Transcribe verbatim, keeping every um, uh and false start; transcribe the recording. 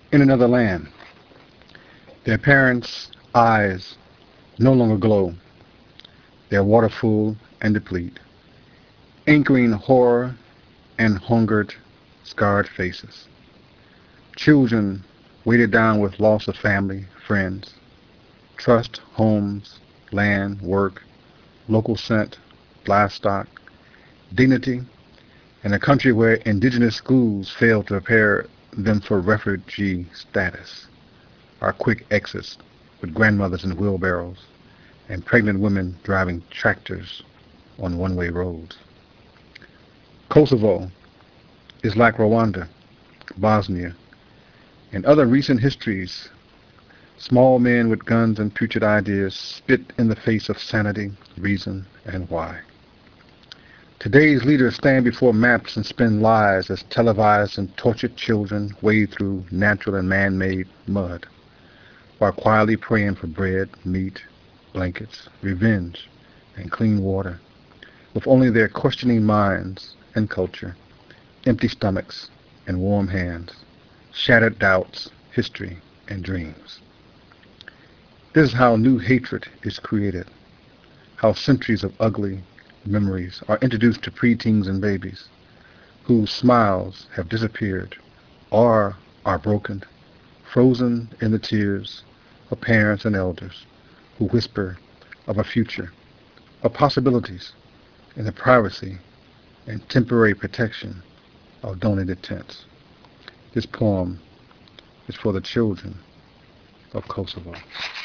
in another land. Their parents' eyes no longer glow, their water full and deplete, anchoring horror and hungered, scarred faces. Children weighted down with loss of family, friends, trust, homes, land, work, local scent, livestock, dignity, in a country where indigenous schools fail to prepare them for refugee status, our quick exits with grandmothers in wheelbarrows and pregnant women driving tractors on one-way roads. Kosovo is like Rwanda, Bosnia, and other recent histories. Small men with guns and putrid ideas spit in the face of sanity, reason, and why. Today's leaders stand before maps and spin lies as televised and tortured children wade through natural and man-made mud, while quietly praying for bread, meat, blankets, revenge, and clean water, with only their questioning minds and culture, empty stomachs and warm hands, shattered doubts, history, and dreams. This is how new hatred is created, how centuries of ugly memories are introduced to preteens and babies, whose smiles have disappeared or are broken, frozen in the tears of parents and elders who whisper of a future, of possibilities, in the privacy and temporary protection of donated tents. This poem is for the children of Kosovo.